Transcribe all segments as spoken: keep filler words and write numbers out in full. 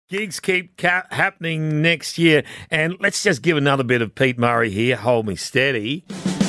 Gigs keep ca- happening next year. And let's just give another bit of Pete Murray here. Hold Me Steady.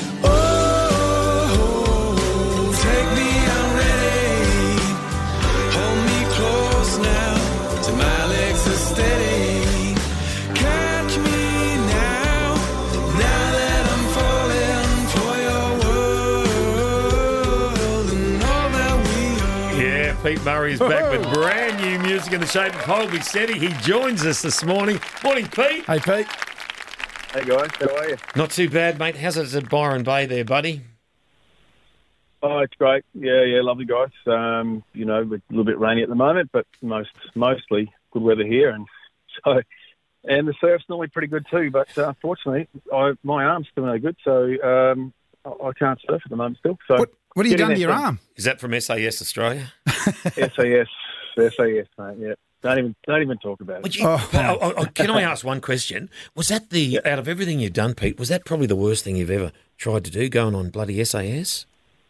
Pete Murray is back with brand new music in the shape of Hold Me Steady. He joins us this morning. Morning, Pete. Hey, Pete. Hey, guys. How are you? Not too bad, mate. How's it at Byron Bay there, buddy? Oh, it's great. Yeah, yeah, lovely, guys. Um, you know, a little bit rainy at the moment, but most mostly good weather here. And so, and the surf's normally pretty good too, but uh, fortunately, I, my arm's still no good, so um, I, I can't surf at the moment still. So. What? What have you done to your thing. arm? Is that from S A S Australia? S A S, S A S, mate. Yeah, don't even don't even talk about it. You, oh, oh, oh, oh, can I ask one question? Was that the yeah. out of everything you've done, Pete? Was that probably the worst thing you've ever tried to do? Going on bloody S A S?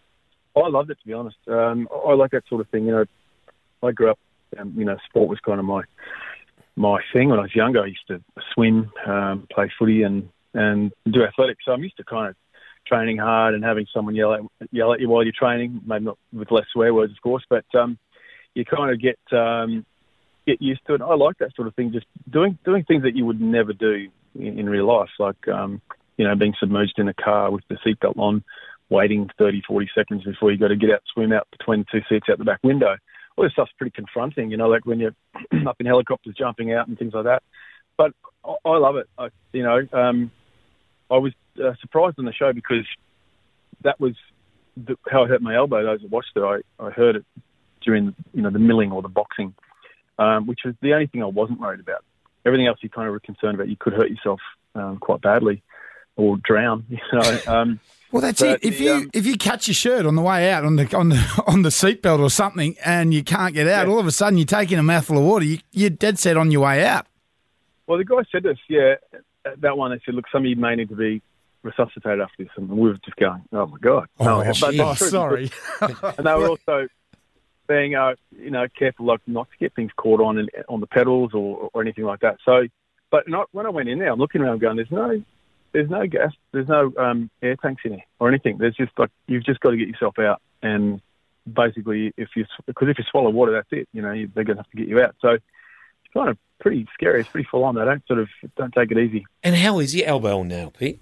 I loved it, to be honest. Um, I like that sort of thing. You know, I grew up. Um, you know, sport was kind of my my thing when I was younger. I used to swim, um, play footy, and and do athletics. So I'm used to kind of training hard and having someone yell at yell at you while you're training, maybe not with less swear words, of course, but um, you kind of get um, get used to it. I like that sort of thing, just doing doing things that you would never do in, in real life, like um, you know, being submerged in a car with the seatbelt on, waiting thirty, forty seconds before you got to get out, swim out between two seats out the back window. All this stuff's pretty confronting, you know, like when you're up in helicopters jumping out and things like that. But I, I love it. I, you know, um, I was Uh, surprised on the show because that was the, how I hurt my elbow. Those that watched it, I, I heard it during you know the milling or the boxing, um, which was the only thing I wasn't worried about. Everything else you kind of were concerned about. You could hurt yourself um, quite badly or drown. You know. Um, well, that's it. If the, you um, if you catch your shirt on the way out on the on the on the seatbelt or something, and you can't get out, yeah. all of a sudden you're taking a mouthful of water. You, you're dead set on your way out. Well, the guy said this. Yeah, that one. They said, look, some of you may need to be resuscitated after this, and we were just going, oh my god! Oh, no, but, oh sorry. And they were also being, uh, you know, careful, like not to get things caught on in, on the pedals or, or anything like that. So, but not, when I went in there, I'm looking around, going, there's no, there's no gas, there's no um, air tanks in here or anything. There's just like you've just got to get yourself out, and basically, if you because if you swallow water, that's it. You know, you, they're going to have to get you out. So it's kind of pretty scary. It's pretty full on. They don't sort of don't take it easy. And how is your elbow now, Pete?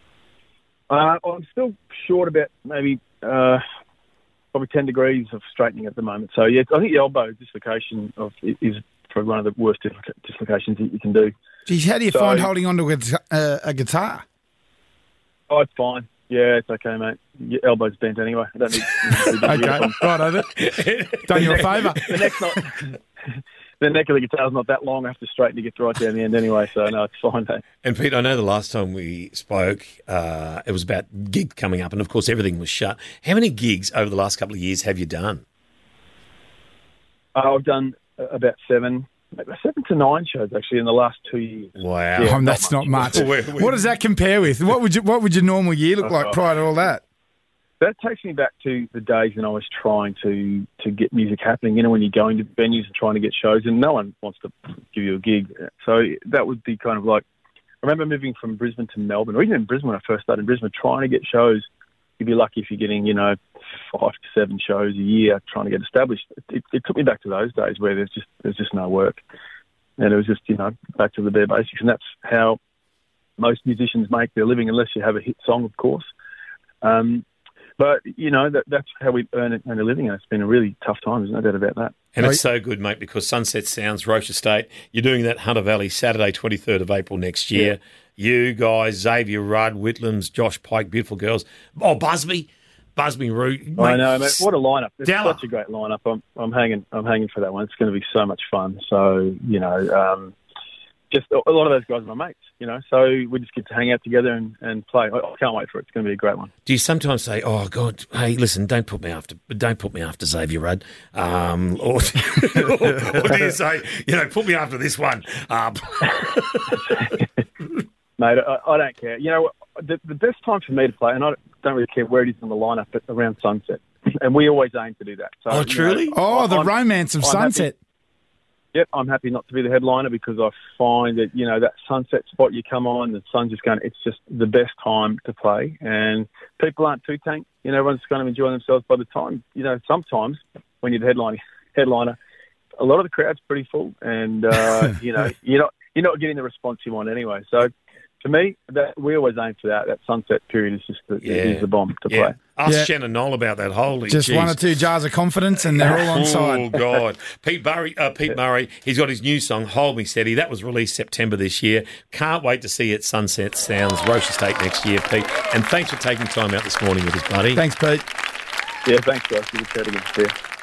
Uh, I'm still short about maybe uh, probably ten degrees of straightening at the moment. So, yeah, I think the elbow dislocation of is probably one of the worst dislocations that you can do. Geez, how do you so, find holding onto a, uh, a guitar? Oh, it's fine. Yeah, it's okay, mate. Your elbow's bent anyway. I don't need... okay, right over. Done you a favour. The neck's not... The neck of the guitar's not that long. I have to straighten to get right down the end anyway, so no, it's fine, mate. And Pete, I know the last time we spoke, uh, it was about gig coming up, and of course everything was shut. How many gigs over the last couple of years have you done? Uh, I've done about seven, seven to nine shows actually in the last two years. Wow, yeah, oh, that's not much. Not much. What does that compare with? What would you, what would your normal year look like uh, prior to all that? That takes me back to the days when I was trying to, to get music happening, you know, when you're going to venues and trying to get shows and no one wants to give you a gig. So that would be kind of like, I remember moving from Brisbane to Melbourne, or even in Brisbane when I first started in Brisbane, trying to get shows. You'd be lucky if you're getting, you know, five to seven shows a year trying to get established. It, it took me back to those days where there's just there's just no work. And it was just, you know, back to the bare basics. And that's how most musicians make their living, unless you have a hit song, of course. Um But, you know, that, that's how we earn, earn a living, and it's been a really tough time. There's no doubt about that. And it's so good, mate, because Sunset Sounds, Roche Estate, you're doing that Hunter Valley Saturday, twenty-third of April next year. Yeah. You guys, Xavier Rudd, Whitlams, Josh Pike, beautiful girls. Oh, Busby, Busby Root. I know, mate. What a lineup. It's Della. Such a great lineup. I'm, I'm hanging I'm hanging for that one. It's going to be so much fun. So, you know, um, just a lot of those guys are my mates, you know, so we just get to hang out together and, and play. I, I can't wait for it. It's going to be a great one. Do you sometimes say, oh, God, hey, listen, don't put me after don't put me after Xavier Rudd? Um, or, or, or do you say, you know, put me after this one? Uh, Mate, I, I don't care. You know, the, the best time for me to play, and I don't really care where it is on the lineup, but around sunset. And we always aim to do that. So, oh, truly? You know, oh, I, the I'm, romance of I'm sunset. Happy. Yep, I'm happy not to be the headliner because I find that, you know, that sunset spot you come on, the sun's just going, it's just the best time to play. And people aren't too tank. You know, everyone's going to enjoy themselves by the time, you know, sometimes when you're the headliner, headliner a lot of the crowd's pretty full and, uh, you know, you're not, you're not getting the response you want anyway. So, to me, that we always aim for that. That sunset period is just the, Yeah. is the bomb to Yeah. play. Ask Yeah. Shannon Knoll about that. Holy Just geez. one or two jars of confidence and they're all on Oh, side. God. Pete Murray, uh, Pete Murray, he's got his new song, Hold Me Steady. That was released September this year. Can't wait to see it Sunset Sounds, Roche Estate next year, Pete. And thanks for taking time out this morning with us, buddy. Thanks, Pete. Yeah, thanks, guys. Good to chat again. See ya.